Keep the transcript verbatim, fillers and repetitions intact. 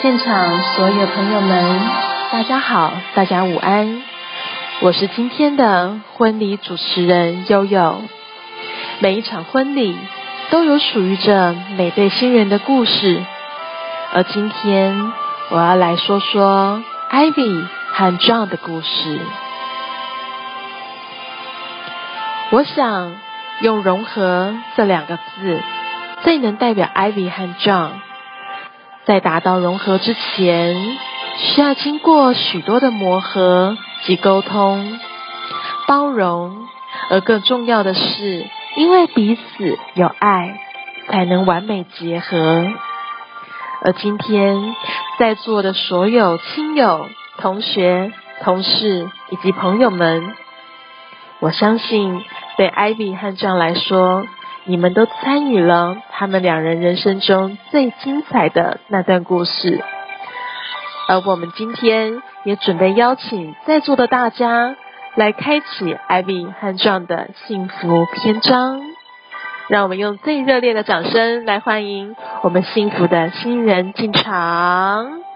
现场所有朋友们，大家好，大家午安，我是今天的婚礼主持人悠悠。每一场婚礼都有属于着每对新人的故事，而今天我要来说说 Ivy 和 John 的故事。我想用融合这两个字最能代表 Ivy 和 John。在达到融合之前，需要经过许多的磨合及沟通、包容，而更重要的是，因为彼此有爱，才能完美结合。而今天在座的所有亲友、同学、同事以及朋友们，我相信对 Ivy 和 John 来说，你们都参与了他们两人人生中最精彩的那段故事，而我们今天也准备邀请在座的大家来开启 Ivy 和 John 的幸福篇章。让我们用最热烈的掌声来欢迎我们幸福的新人进场。